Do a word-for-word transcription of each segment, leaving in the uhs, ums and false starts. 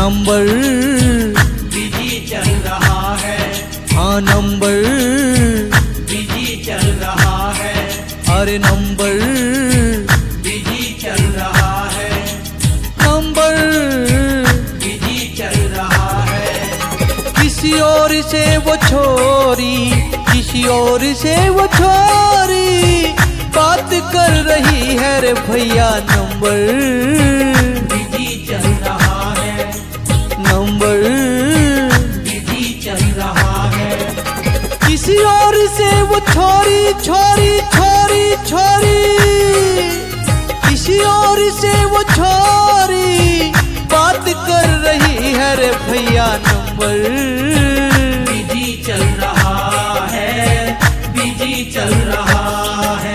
Number busy चल रहा है, हाँ नंबर बिजी चल रहा है, अरे नंबर बिजी चल रहा है, नंबर बिजी चल रहा है। किसी और से वो छोरी, किसी और से वो छोरी बात कर रही है रे भैया। नंबर बिजी चल रहा है, नंबर बिजी चल रहा है, किसी और से वो छोरी छोरी छोरी छोरी किसी और से वो छोरी बात कर रही है रे भैया। नंबर बिजी चल रहा है, बिजी चल रहा है।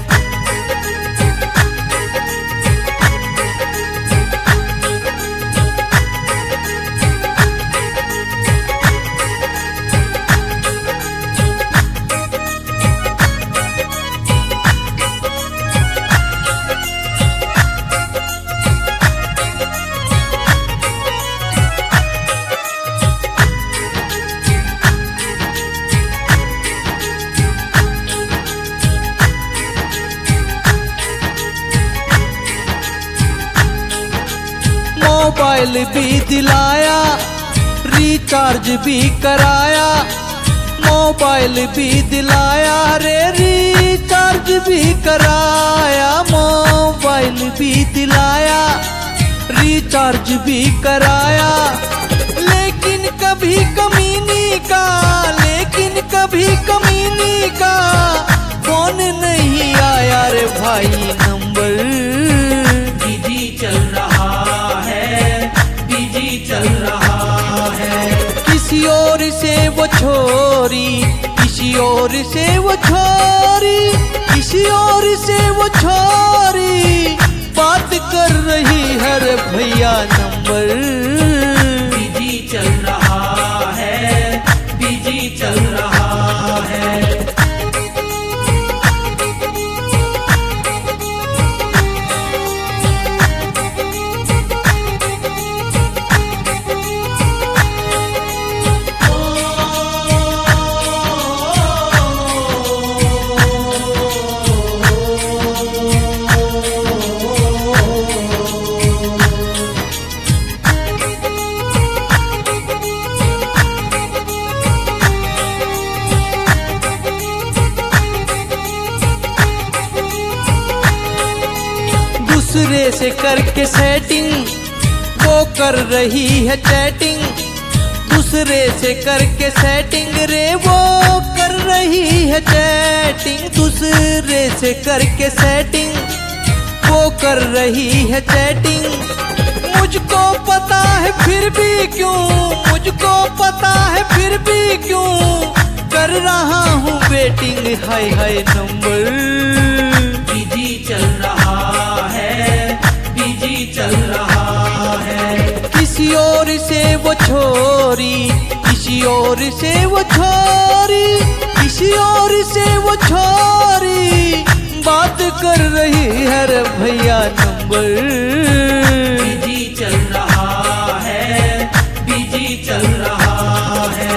मोबाइल भी दिलाया, रिचार्ज भी कराया, मोबाइल भी दिलाया रे रिचार्ज भी कराया, मोबाइल भी दिलाया, रिचार्ज भी कराया, लेकिन कभी कमीनी का, लेकिन कभी कमीनी का फोन नहीं आया रे भाई। नंबर बिजी चल रहा है, बिजी चल रहा है, किसी और से वो छोरी, किसी और से वो छोरी, किसी और से वो छोरी बात कर रही है रे भैया। नंबर बिजी चल रहा है, बिजी चल रहा है। दूसरे से करके सेटिंग वो कर रही है चैटिंग, दूसरे से करके सेटिंग रे वो कर रही है चैटिंग, दूसरे से करके सेटिंग वो कर रही है चैटिंग। मुझको पता है फिर भी क्यों, मुझको पता है फिर भी क्यों कर रहा हूँ वेटिंग। हाय हाय नंबर बिजी चल रहा है, बिजी चल रहा है, किसी और से वो छोरी, किसी और से वो छोरी, किसी और से वो छोरी बात कर रही है रे भैया। नंबर बिजी चल रहा है, बिजी चल रहा है।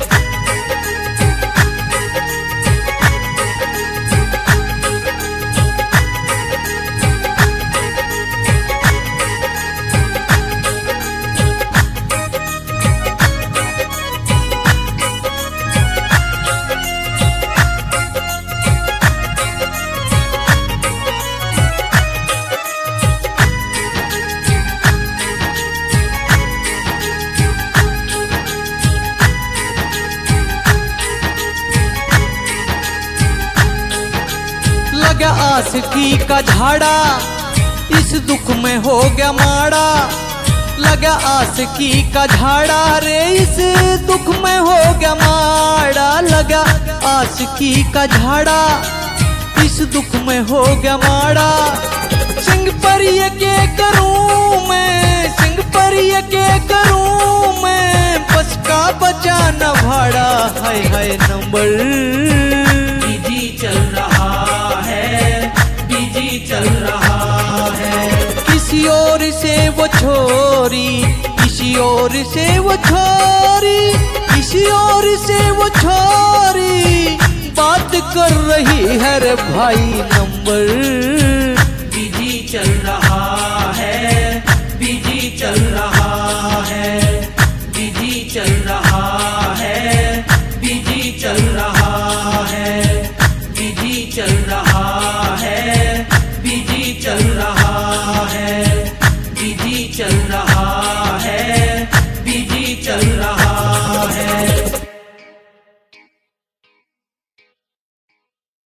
लगा आशिकी का झाड़ा, इस दुख में हो गया माड़ा, लगा आशिकी का झाड़ा रे इस दुख में हो गया माड़ा, लगा आशिकी का झाड़ा इस दुख में हो गया माड़ा। सिंह पर ये के करूं मैं, सिंह पर ये के करूं मैं, बस का बचा न भाड़ा। हाय हाय नंबर बिजी चल रहा है, बिजी चल रहा है, किसी और से वो छोरी, किसी वो छोरी, किसी और से वो छोरी बात कर रही है रे भाई नंबर। बिजी चल रहा है, बिजी चल रहा है, बिजी चल रहा है, बिजी चल रहा है, बिजी चल रहा